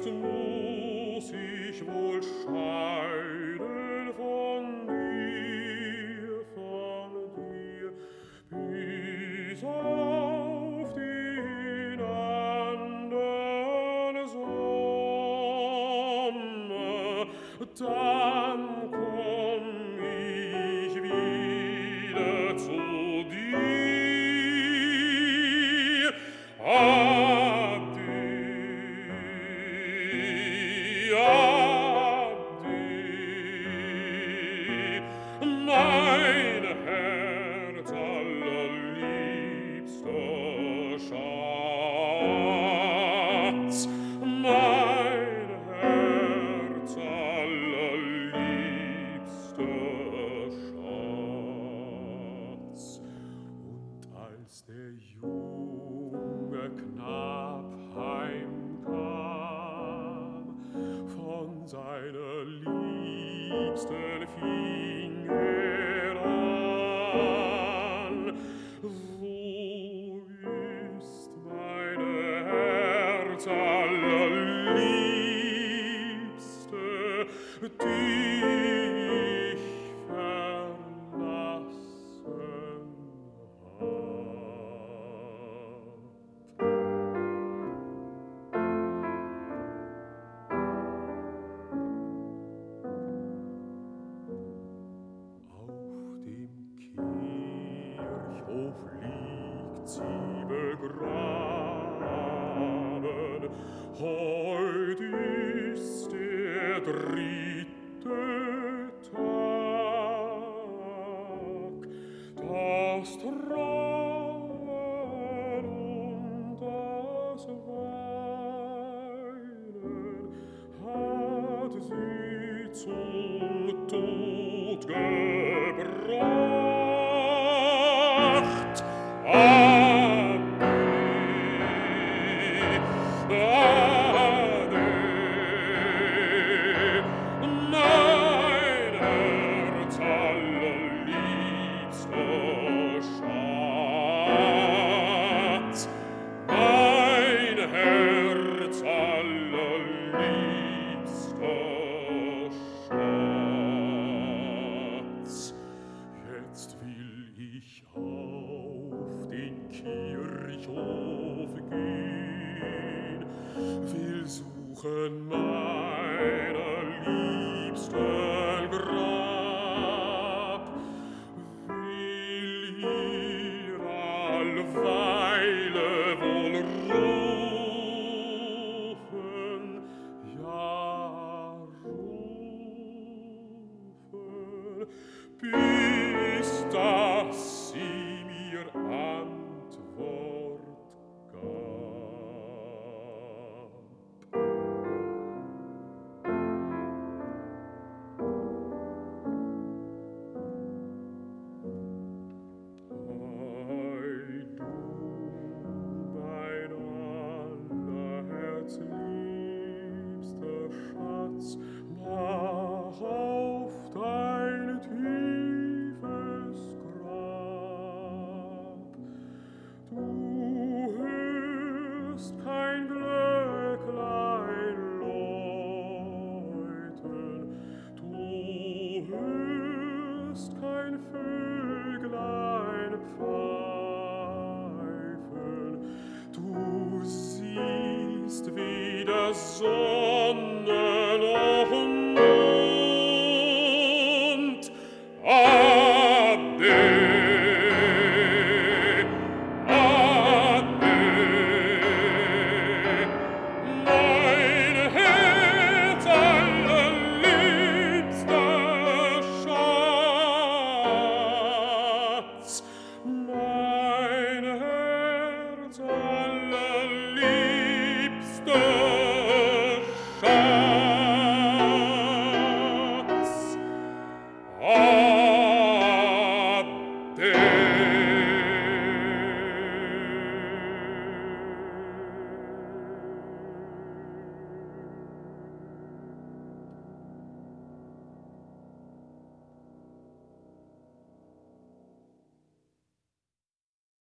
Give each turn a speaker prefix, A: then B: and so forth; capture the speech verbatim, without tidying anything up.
A: jetzt muss ich wohl scheiden von dir, von dir, bis auf den andern Sommer, dann komm ich wieder zu dir. Ade, ade, mein Herz allerliebster Schatz, mein Herz allerliebster Schatz. Und als der junge Knab heimkam, von seiner Liebsten fing er an: Wo ist meine Herz allerliebste, die ich verlassen hab? Auf dem Kirchhof liegt sie begraben, heut ist der dritte Tag. Das Trauern und das Weinen hat sie zum Tod gebracht. Ade, ade, mein Herz allerliebster Schatz, mein Herz allerliebster Schatz. Jetzt will ich auf den Kirchhof gehen, will suchen mein